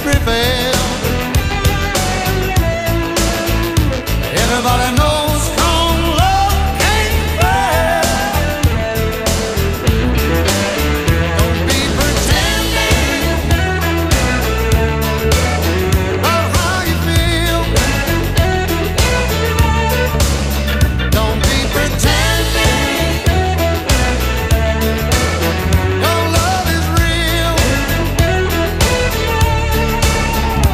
prevail. Everybody knows strong love can't fail. Don't be pretending about how you feel. Don't be pretending your love is real.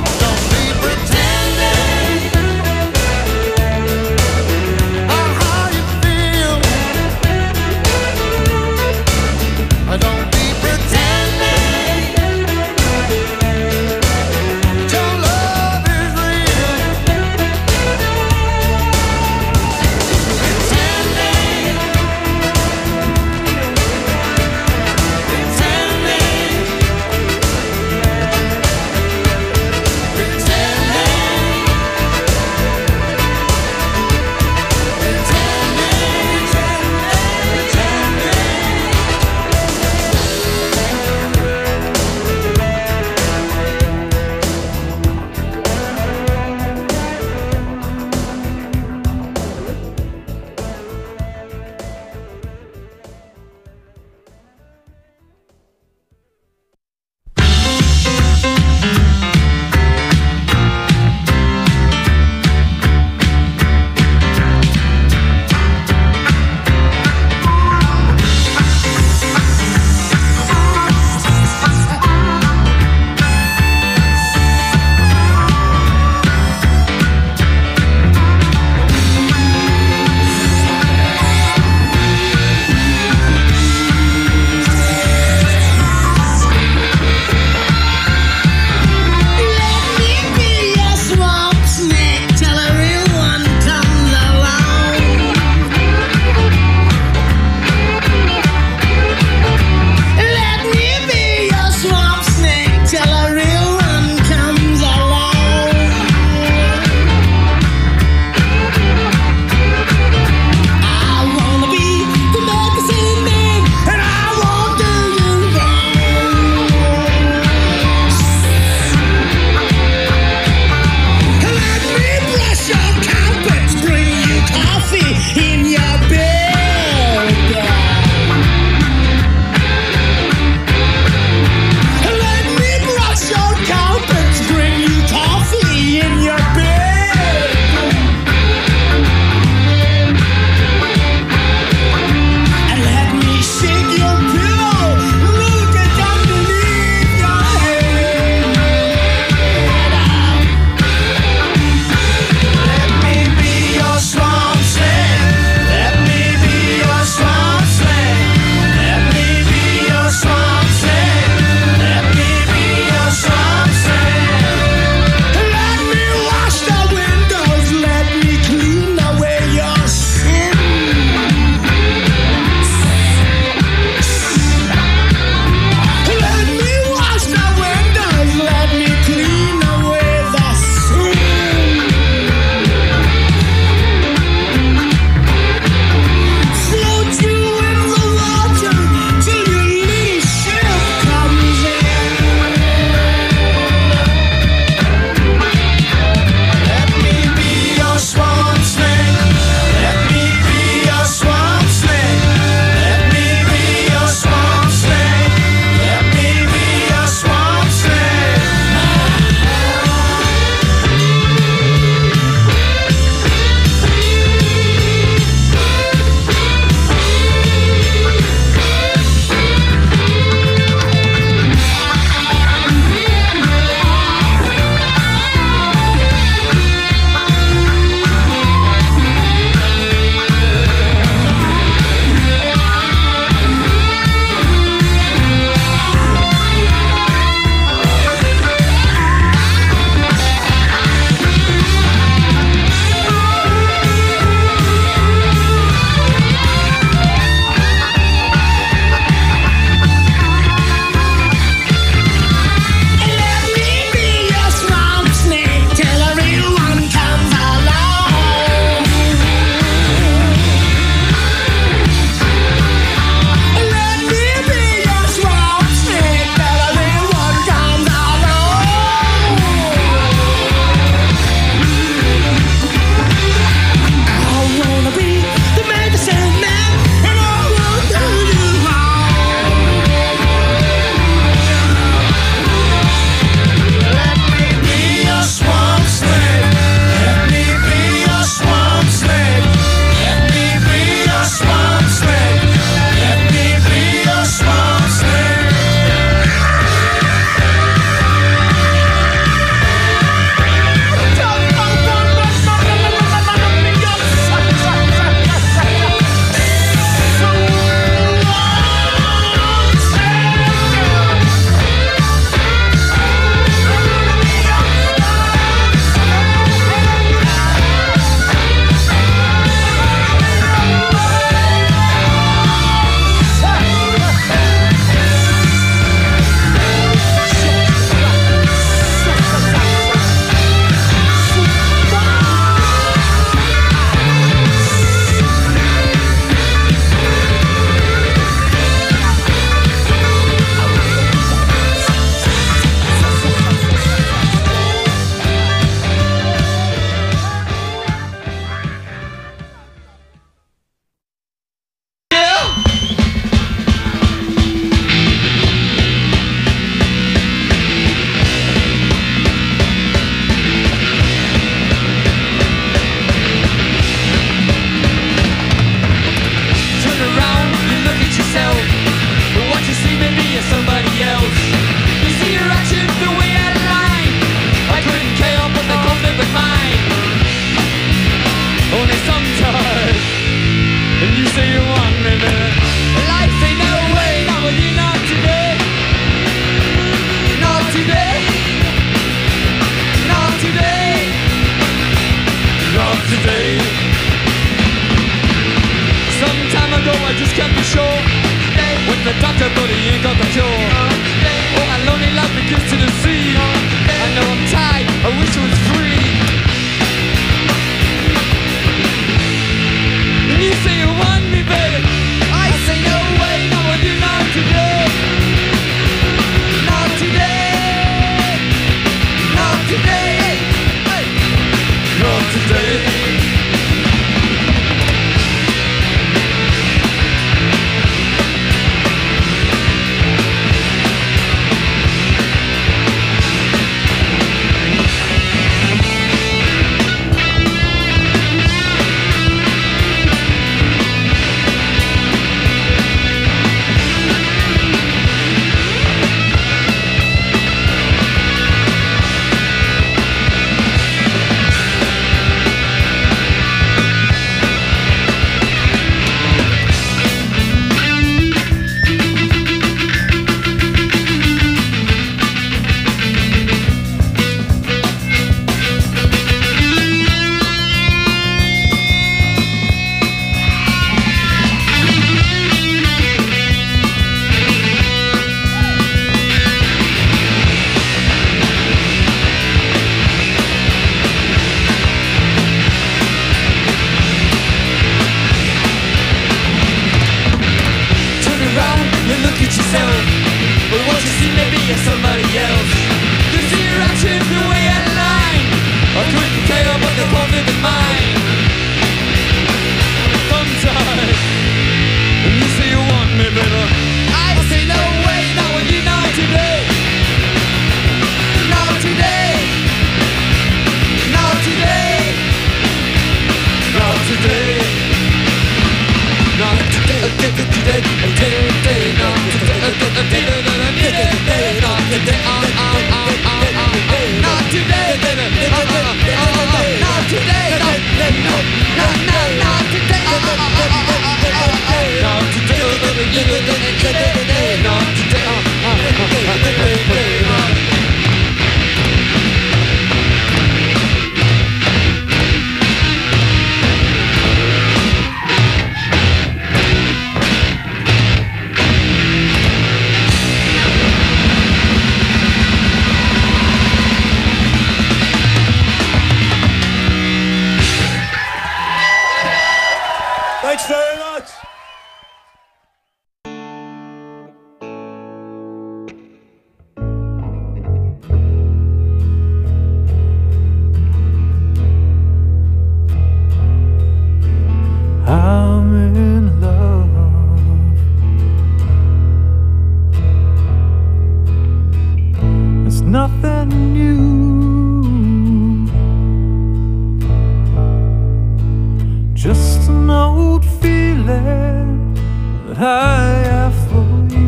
what I have for you.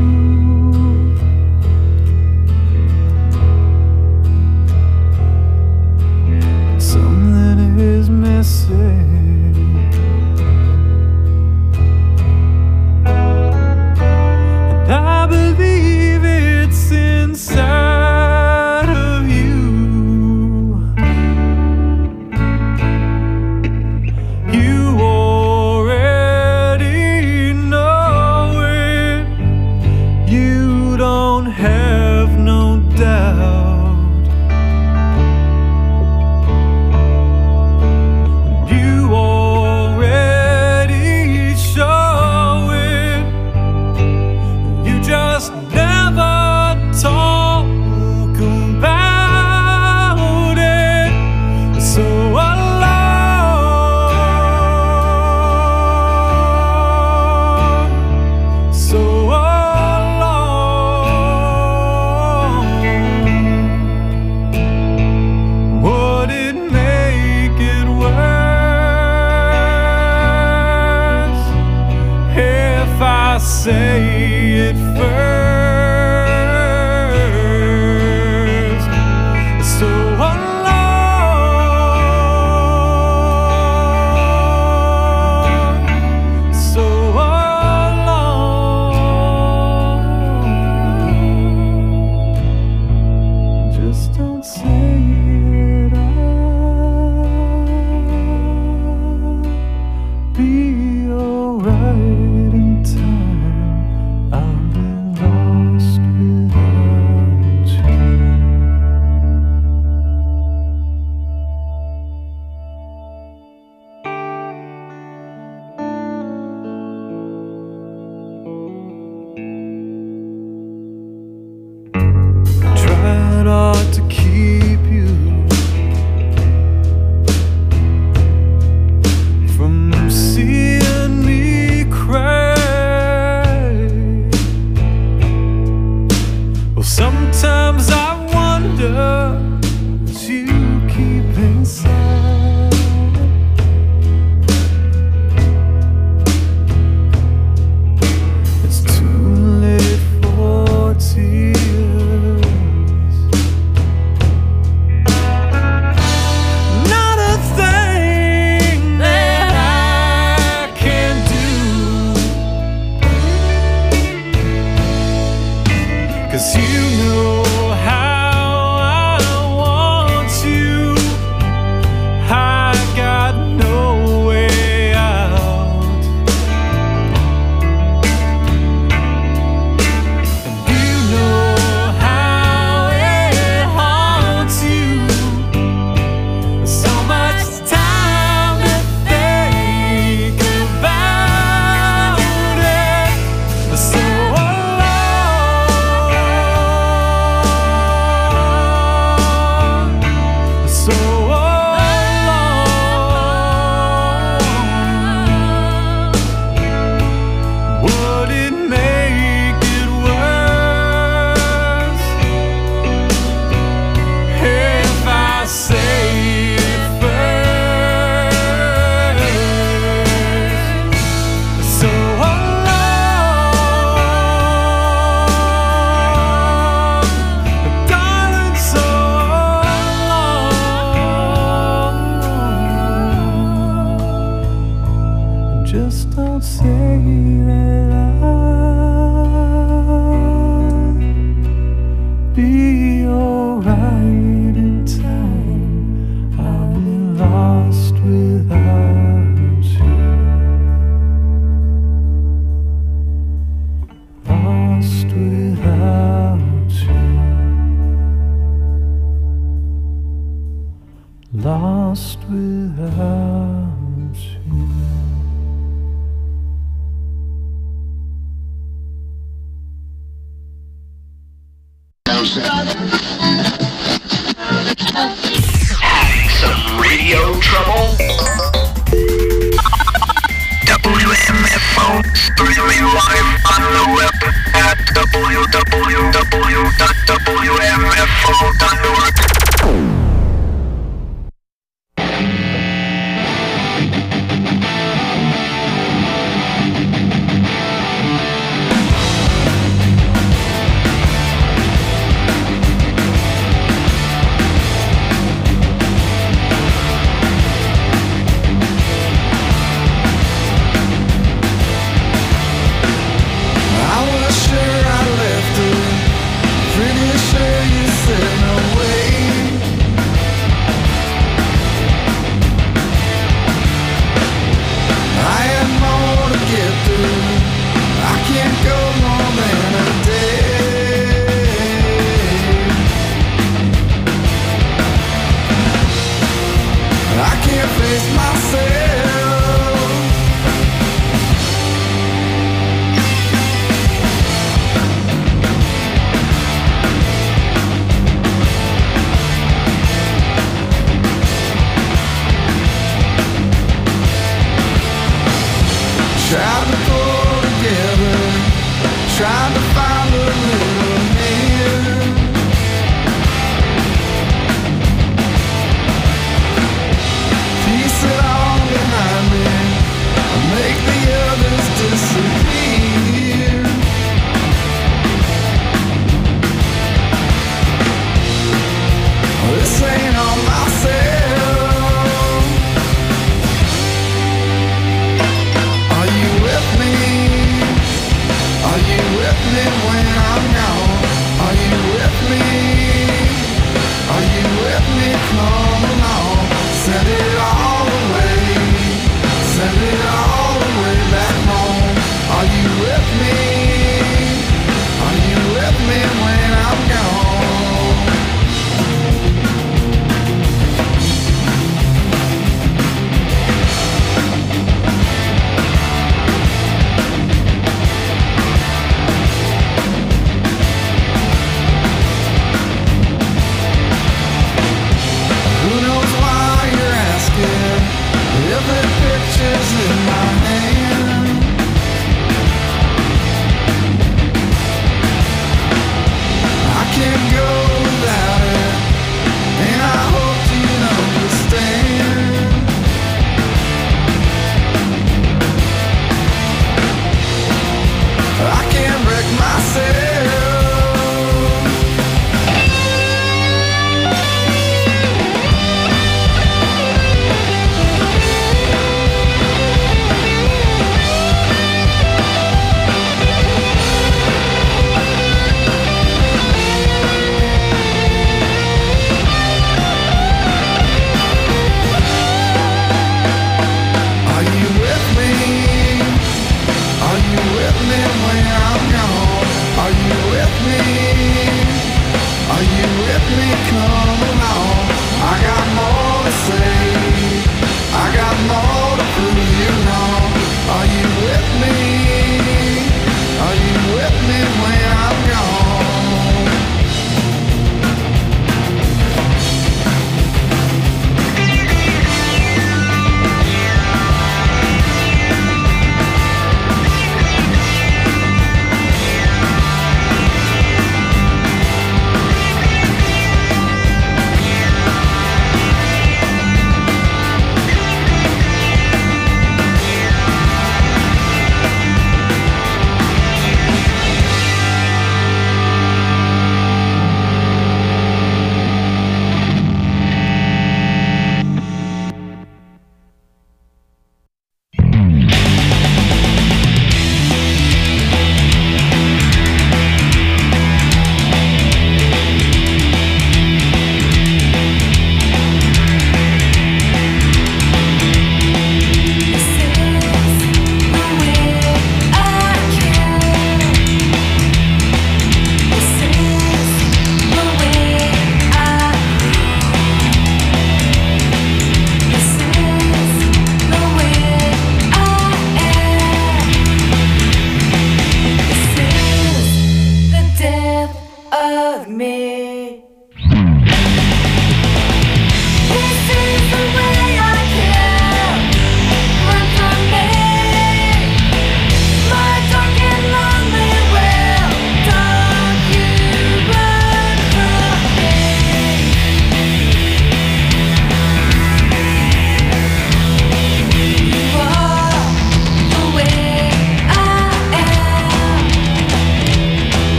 But something is missing. And I believe it's inside of you. You already know it. You don't have no doubt. You already show it. You just never talk about it. So alone, so alone. Would it make it worse if I say it first? So alone, so alone. Just don't say it. I'll be alright in time. I'll be lost without you. Tried hard to keep you from seeing me cry. Well, sometimes I wonder what you keep inside. It's too late for tears. Not a thing that I can do, 'cause you know how I want you. I got no way out. And you know how it haunts you. So much time to think about it. So alone, so alone. Would it make it worse if I say it first? So alone, darling, so alone. Just don't say that I'll be alright in time. I'll be lost without you. Lost without you. Lost without you. Some radio trouble? WMFO streaming live on the web at www.wmfo.org. can't face myself. Tried to pull together, tried to find a little hand. Piece it all behind.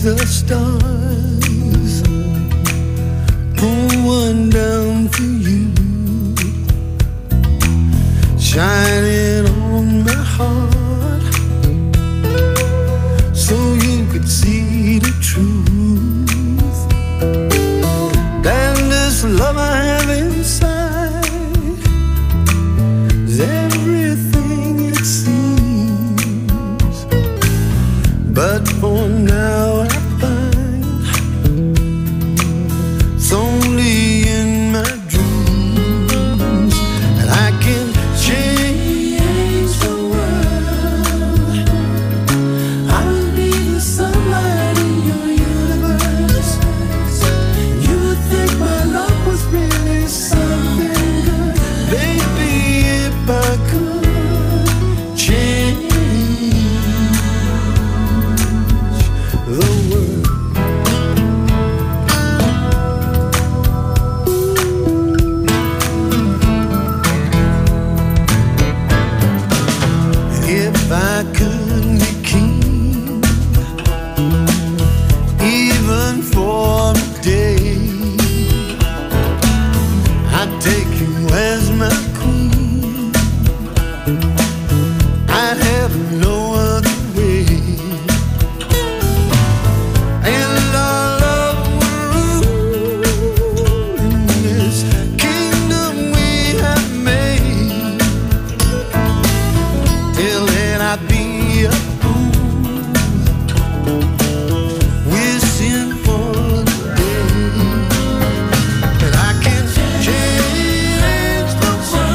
the stars, pull one down for you, shining on my heart, so you could see the truth. And this love I have inside is everything it seems, but for now I find it's only in my dreams that I can change the world. I'll be the sunlight in your universe. You would think my love was really something good, baby, if I could change the world. If I could be king, even for a day, I'd take you as my queen. I'd have no other way, and our love would rule in this kingdom we have made. Till then I'd be a fool, wishing for the day that I can change the world.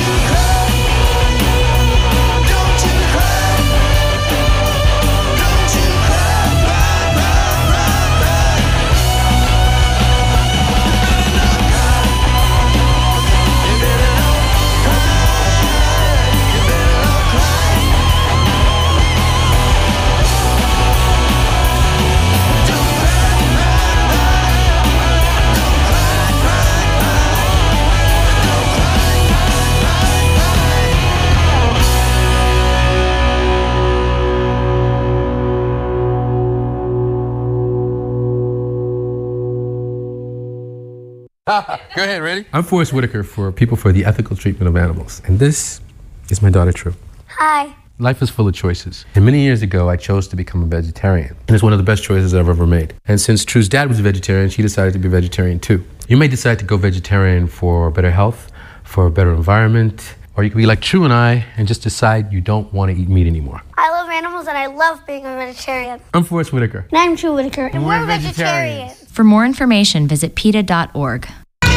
Go ahead, ready? I'm Forrest Whitaker for People for the Ethical Treatment of Animals. And this is my daughter, True. Hi. Life is full of choices. And many years ago, I chose to become a vegetarian. And it's one of the best choices I've ever made. And since True's dad was a vegetarian, she decided to be a vegetarian too. You may decide to go vegetarian for better health, for a better environment, or you could be like True and I and just decide you don't want to eat meat anymore. I love animals and I love being a vegetarian. I'm Forrest Whitaker. And I'm True Whitaker. And we're vegetarians. For more information, visit PETA.org.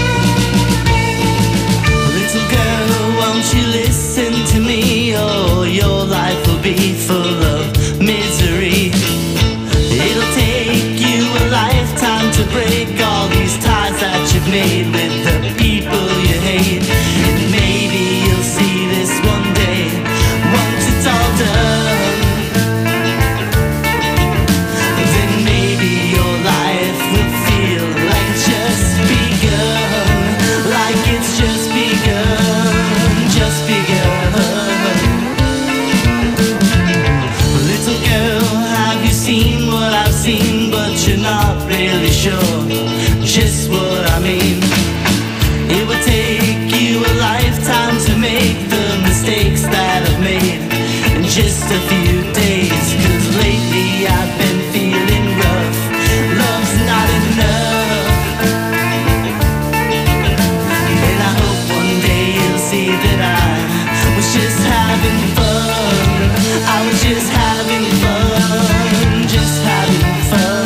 Little girl, won't you listen to me? Oh, your life will be full of misery. It'll take you a lifetime to break all these ties that you've made with the people you hate. And maybe you'll see this one day, once it's all done. Then maybe your life will feel like it's just begun. Like it's just begun, just begun. Little girl, have you seen what I've seen? But you're not really sure just what I mean. It would take you a lifetime to make the mistakes that I've made in just a few days. 'Cause lately I've been feeling rough. Love's not enough. And I hope one day you'll see that I was just having fun. I was just having fun, just having fun.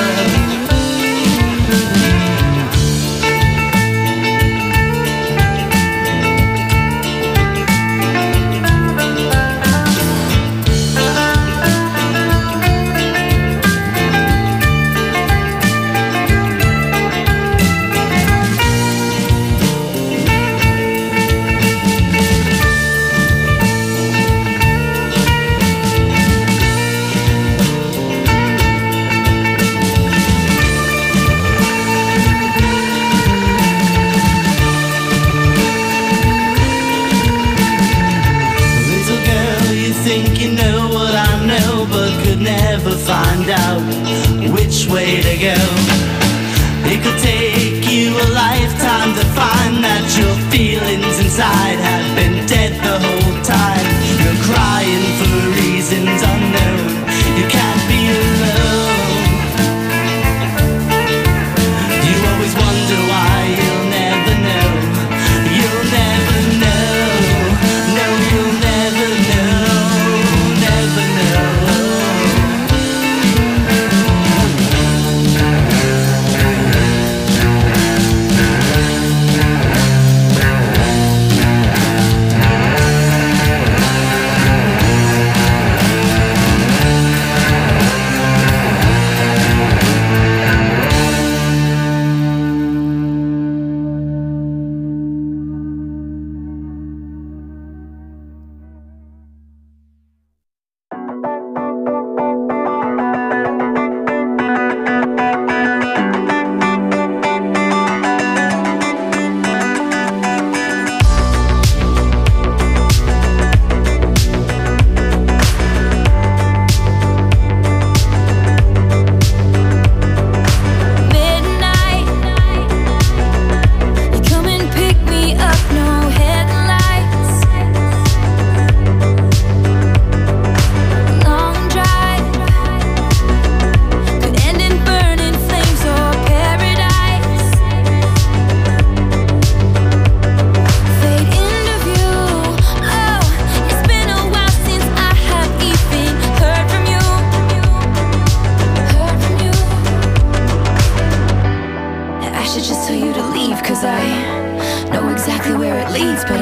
Little girl, you think you know what I know, but could never find out which way to go. It could take you a lifetime to find that your feelings inside have been dead the whole time. You're crying for reasons unknown. You can't be alone. You always wonder why you'll never know. You'll never know. No, you'll never know. Never know.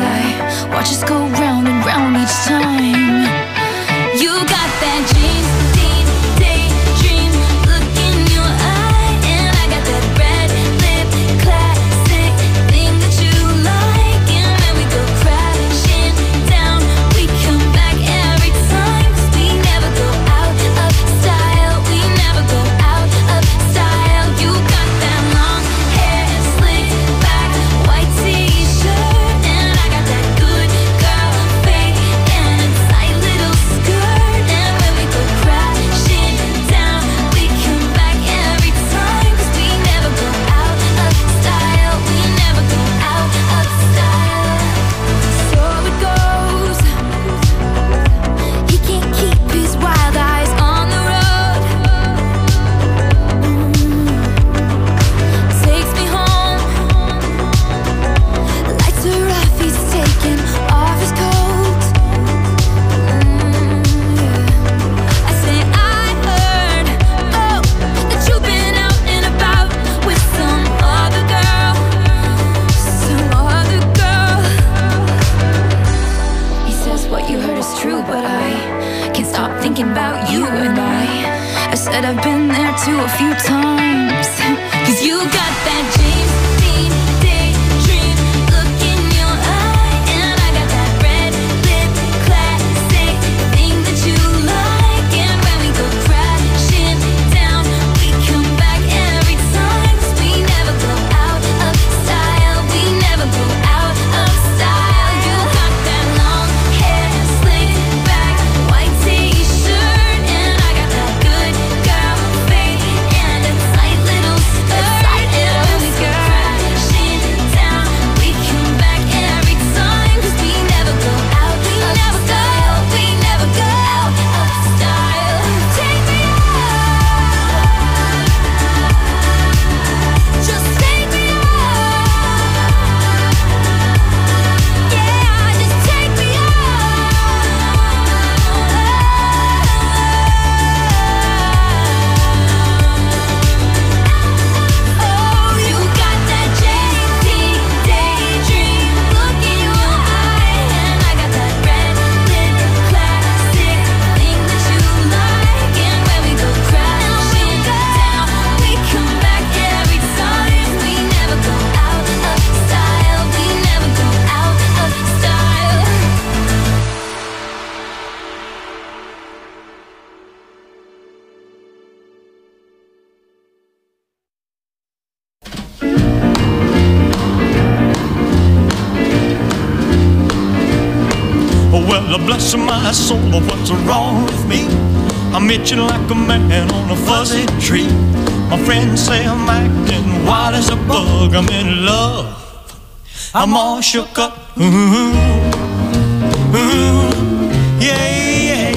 I watch us go round and round each time. You got that dream, daydream look in your eye, and I got that red lip classic thing that you like. And when we go crashing down, we come back every time, 'cause we never go out of style. We never go out of style. You got that long hair slicked back, white t-shirt, and I got that good girl fade and a tight little skirt. And when we go crashing down, we come back every time, 'cause we never go out of style. We never go out of style. So it goes. He can't keep his wild eyes on the road. Takes me home. Lights are off, he's taking off his coat. I say I heard, oh, that you've been out and about with some other girl, some other girl. He says what you heard is true, but I can't stop thinking about you. And I said I've been there too a few times. 'Cause you got that James Dean daydream look in your eye, and I got that red lip classic thing that you like. And when we go crashing down, we come back every time, 'cause we never go out of style. We never go out of style. You got that long hair slicked back, white t-shirt, and I got that good girl fade and a tight little skirt. And when we go crashing down, we come back every time, 'cause we never go out of style. We never go out of style. Take me out, just take me out. Yeah, just take me out. Oh, you got that JT daydream look in your eye, and I got that red lip classic thing that you like. And when we go crashing down, we come back every time. We never go out of style. We never go out of style. Well, bless my soul, what's wrong with me? I'm itching like a man on a fuzzy tree. My friends say I'm acting wild as a bug. I'm in love, I'm all shook up. Yeah.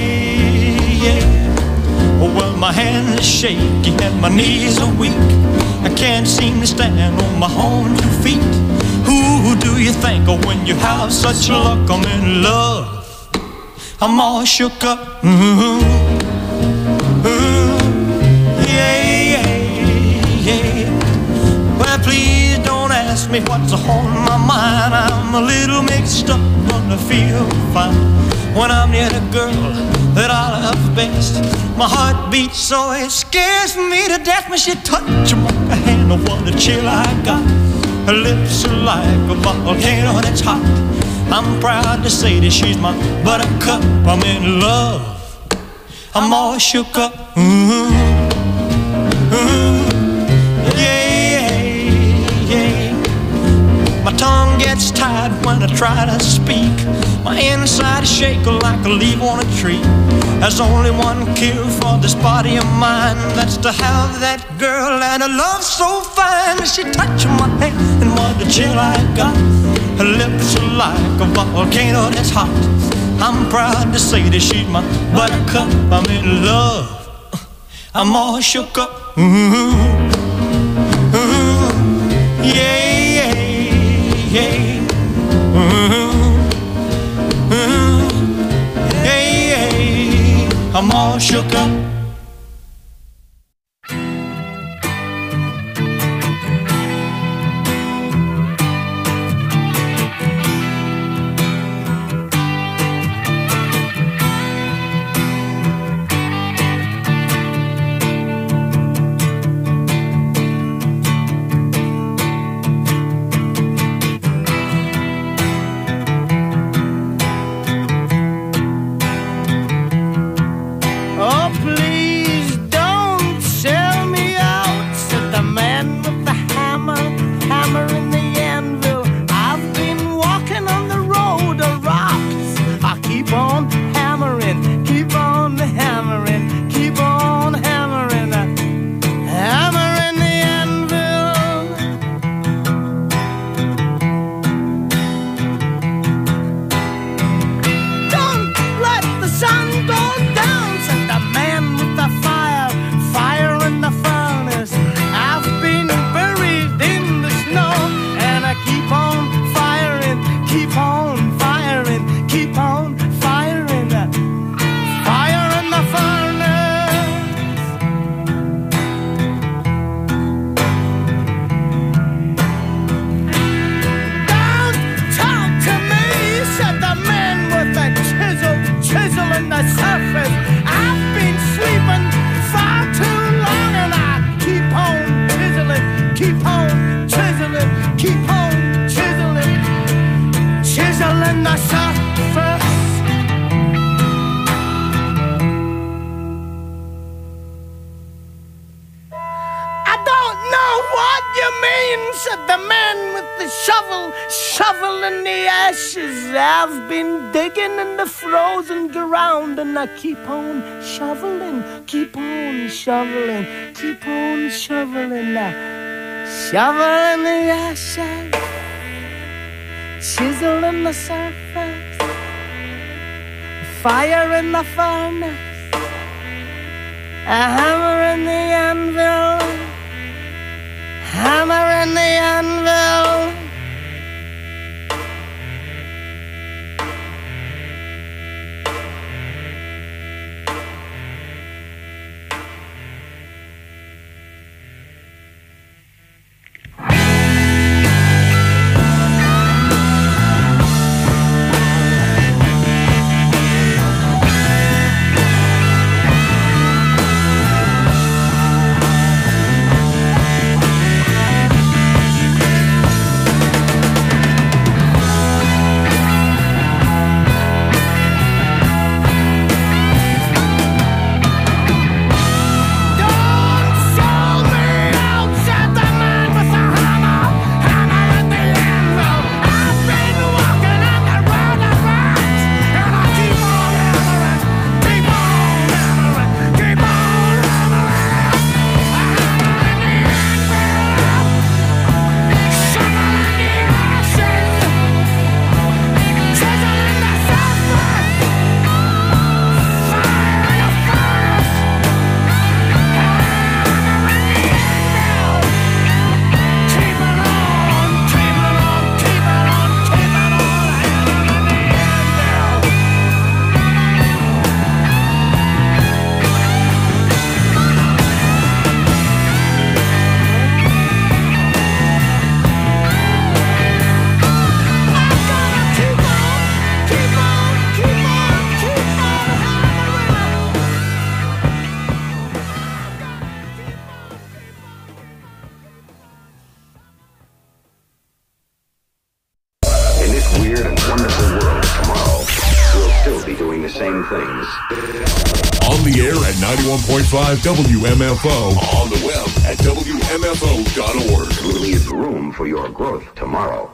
Well, my hands are shaky and my knees are weak. I can't seem to stand on my own 2 feet. Who do you think of when you have such luck? I'm in love, I'm all shook up. Yeah. Well, please don't ask me what's on my mind. I'm a little mixed up, but I feel fine when I'm near the girl that I love best. My heart beats so it scares me to death when she touches my hand. Oh, what a chill I got. Her lips are like a volcano that's hot. I'm proud to say that she's my buttercup. I'm in love, I'm all shook up. Yeah. My tongue gets tied when I try to speak. My inside is shaking like a leaf on a tree. There's only one cure for this body of mine, that's to have that girl and a love so fine. She touched my hand and what a chill I got. Her lips are like a volcano that's hot. I'm proud to say that she's my buttercup. I'm in love, I'm all shook up. Yeah. I'm all shook up. shoveling the ashes. I've been digging in the frozen ground, and I keep on shoveling, keep on shoveling, keep on shoveling now. Shoveling the ashes, chiseling the surface, fire in the furnace, a hammer in the anvil, hammer in the anvil. On the air at 91.5 WMFO. On the web at WMFO.org. To leave room for your growth tomorrow.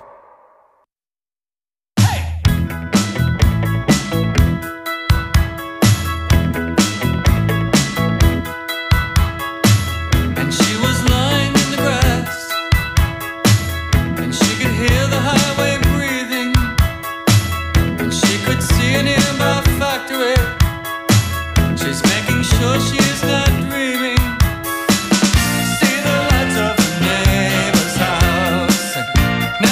She's not dreaming. See the lights of the neighbor's house.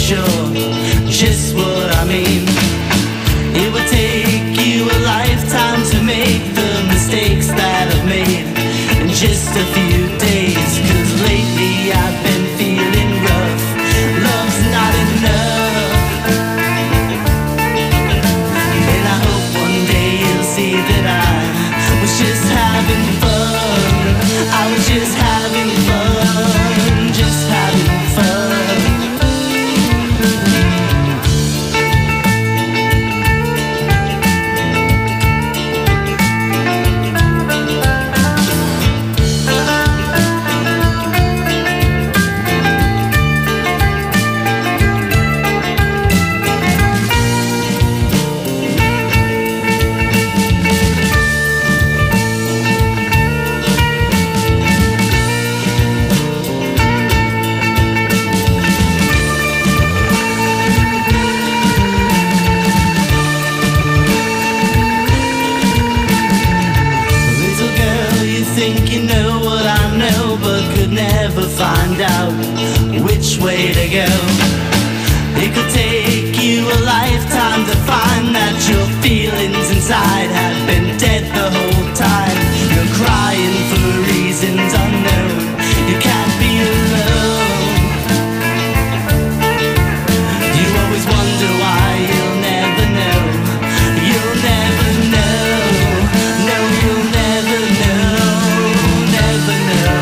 sure just what I mean. It would take you a lifetime to make the mistakes that I've made in just a few days. 'Cause lately I've been feeling rough. Love's not enough. And I hope one day you'll see that I was just having fun. I was just having fun. Just having fun. Find out which way to go. It could take you a lifetime to find that your feelings inside have been dead the whole time. You're crying for reasons unknown. You can't be alone. You always wonder why you'll never know. You'll never know. No, you'll never know. Never know.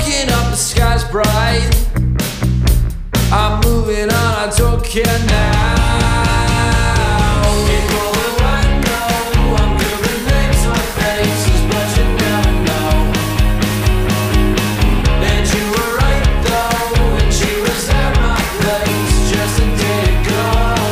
looking up, the sky's bright. I'm moving on, I don't care now. People who I know, I'm giving names or faces, but you never know. And you were right though, when she was at my place just a day ago.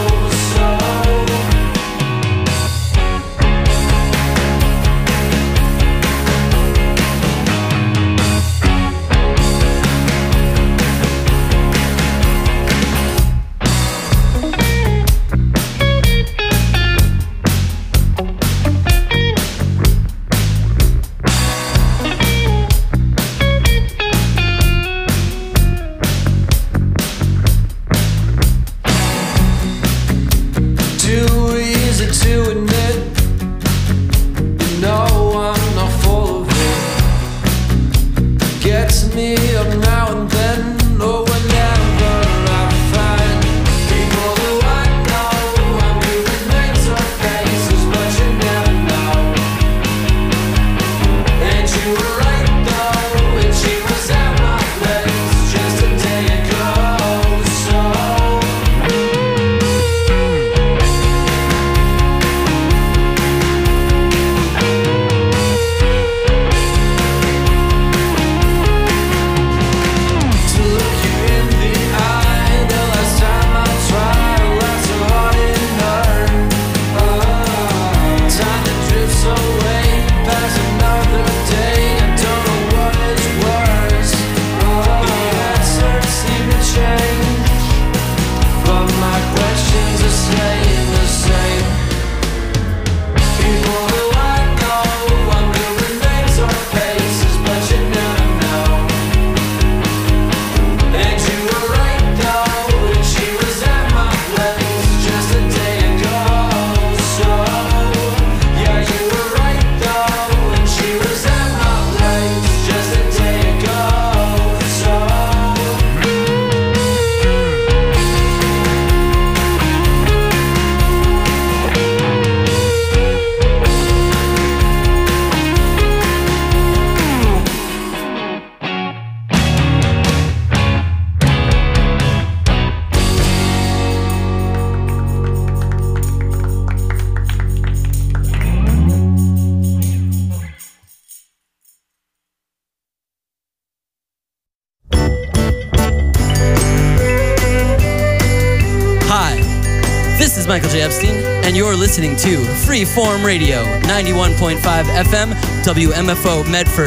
Michael J. Epstein, and you're listening to Freeform Radio, 91.5 FM, WMFO Medford.